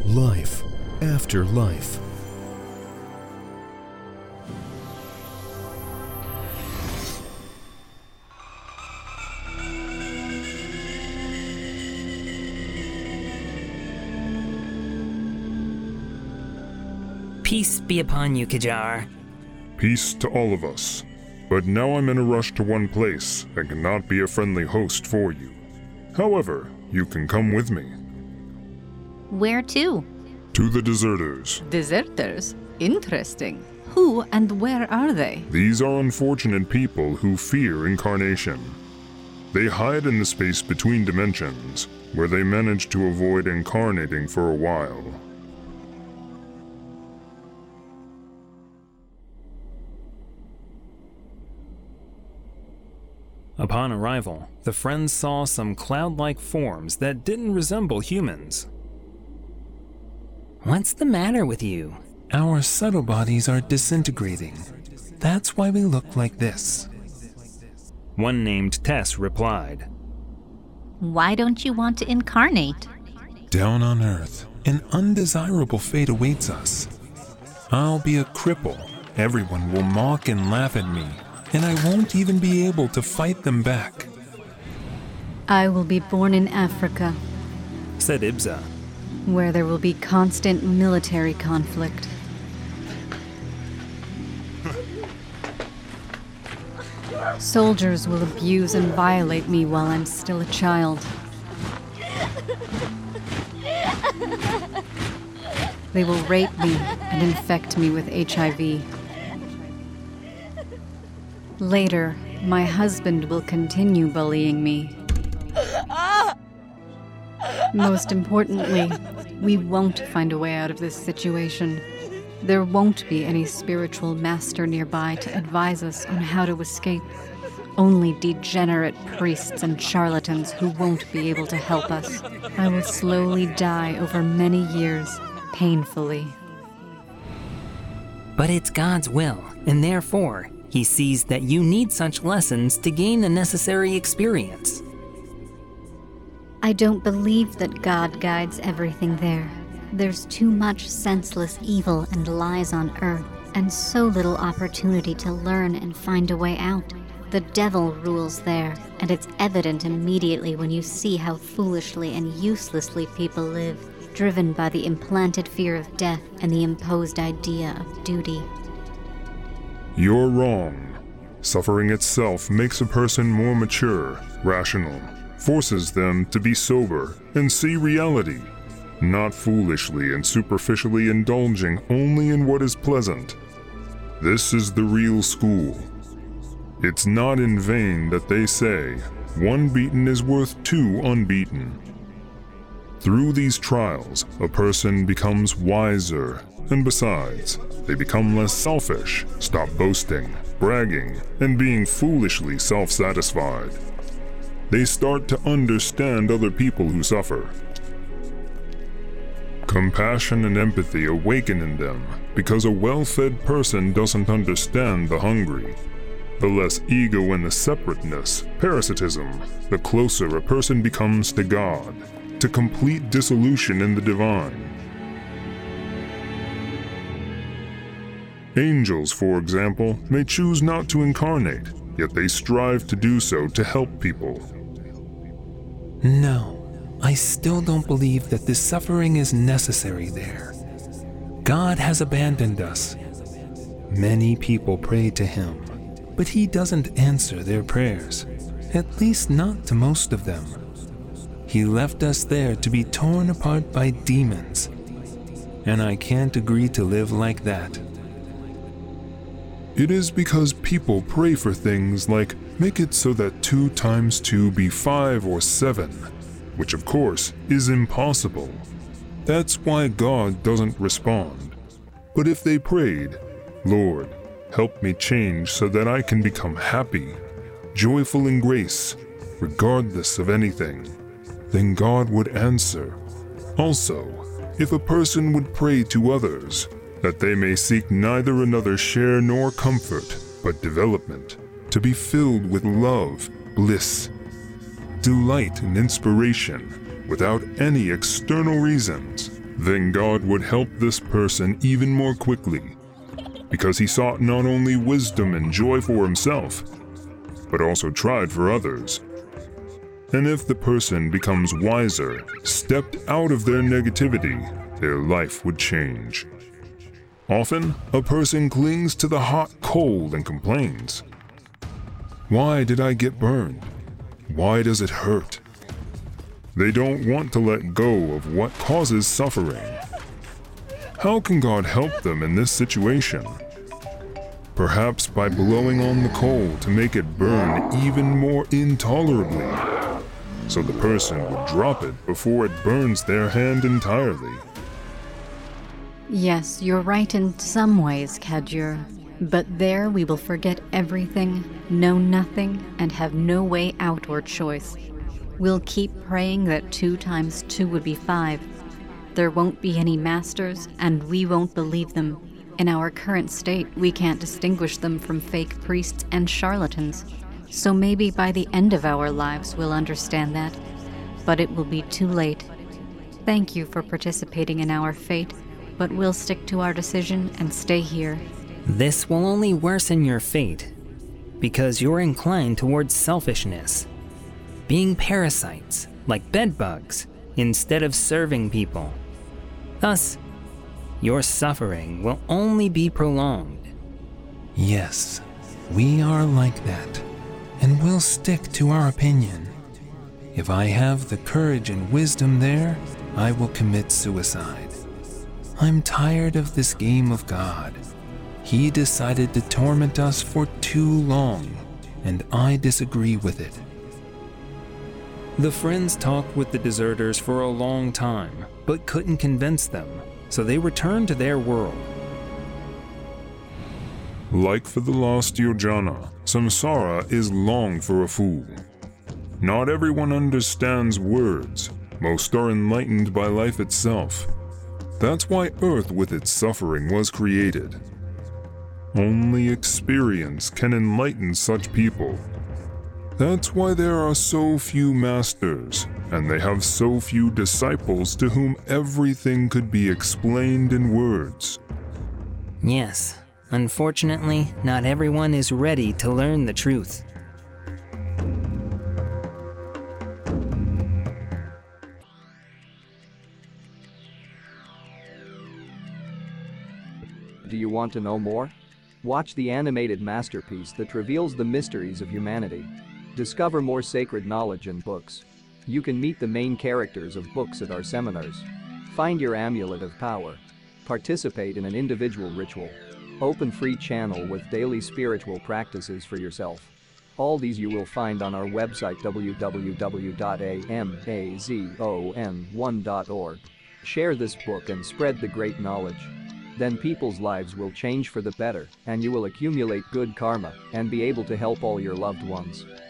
Life after life. Peace be upon you, Kajar. Peace to all of us. But now I'm in a rush to one place and cannot be a friendly host for you. However, you can come with me. Where to? To the deserters. Deserters? Interesting. Who and where are they? These are unfortunate people who fear incarnation. They hide in the space between dimensions, where they manage to avoid incarnating for a while. Upon arrival, the friends saw some cloud-like forms that didn't resemble humans. What's the matter with you? Our subtle bodies are disintegrating. That's why we look like this. One named Tess replied, Why don't you want to incarnate? Down on Earth, an undesirable fate awaits us. I'll be a cripple. Everyone will mock and laugh at me, and I won't even be able to fight them back. I will be born in Africa, said Ibza. Where there will be constant military conflict. Soldiers will abuse and violate me while I'm still a child. They will rape me and infect me with HIV. Later, my husband will continue bullying me. Most importantly, we won't find a way out of this situation. There won't be any spiritual master nearby to advise us on how to escape. Only degenerate priests and charlatans who won't be able to help us. I will slowly die over many years, painfully. But it's God's will, and therefore, He sees that you need such lessons to gain the necessary experience. I don't believe that God guides everything there. There's too much senseless evil and lies on Earth, and so little opportunity to learn and find a way out. The devil rules there, and it's evident immediately when you see how foolishly and uselessly people live, driven by the implanted fear of death and the imposed idea of duty. You're wrong. Suffering itself makes a person more mature, rational, forces them to be sober and see reality, not foolishly and superficially indulging only in what is pleasant. This is the real school. It's not in vain that they say, one beaten is worth two unbeaten. Through these trials, a person becomes wiser, and besides, they become less selfish, stop boasting, bragging, and being foolishly self-satisfied. They start to understand other people who suffer. Compassion and empathy awaken in them because a well-fed person doesn't understand the hungry. The less ego and the separateness, parasitism, the closer a person becomes to God, to complete dissolution in the divine. Angels, for example, may choose not to incarnate, yet they strive to do so to help people. No, I still don't believe that this suffering is necessary there. God has abandoned us. Many people pray to Him, but He doesn't answer their prayers, at least not to most of them. He left us there to be torn apart by demons, and I can't agree to live like that. It is because people pray for things like, make it so that 2 times 2 be 5 or 7, which of course is impossible. That's why God doesn't respond. But if they prayed, Lord, help me change so that I can become happy, joyful in grace, regardless of anything, then God would answer. Also, if a person would pray to others, that they may seek neither another share nor comfort, but development, to be filled with love, bliss, delight, and inspiration, without any external reasons, then God would help this person even more quickly, because he sought not only wisdom and joy for himself, but also tried for others. And if the person becomes wiser, stepped out of their negativity, their life would change. Often, a person clings to the hot coal and complains. Why did I get burned? Why does it hurt? They don't want to let go of what causes suffering. How can God help them in this situation? Perhaps by blowing on the coal to make it burn even more intolerably, so the person would drop it before it burns their hand entirely. Yes, you're right in some ways, Kadjur. But there we will forget everything, know nothing, and have no way out or choice. We'll keep praying that 2 times 2 would be 5. There won't be any masters, and we won't believe them. In our current state, we can't distinguish them from fake priests and charlatans. So maybe by the end of our lives we'll understand that. But it will be too late. Thank you for participating in our fate, but we'll stick to our decision and stay here. This will only worsen your fate, because you're inclined towards selfishness, being parasites, like bedbugs, instead of serving people. Thus, your suffering will only be prolonged. Yes, we are like that, and we'll stick to our opinion. If I have the courage and wisdom there, I will commit suicide. I'm tired of this game of God. He decided to torment us for too long, and I disagree with it. The friends talked with the deserters for a long time, but couldn't convince them, so they returned to their world. Like for the lost Yojana, samsara is long for a fool. Not everyone understands words. Most are enlightened by life itself. That's why Earth with its suffering was created. Only experience can enlighten such people. That's why there are so few masters, and they have so few disciples to whom everything could be explained in words. Yes, unfortunately, not everyone is ready to learn the truth. Do you want to know more? Watch the animated masterpiece that reveals the mysteries of humanity. Discover more sacred knowledge in books. You can meet the main characters of books at our seminars. Find your amulet of power. Participate in an individual ritual. Open free channel with daily spiritual practices for yourself. All these you will find on our website www.amazon1.org. Share this book and spread the great knowledge. Then people's lives will change for the better, and you will accumulate good karma and be able to help all your loved ones.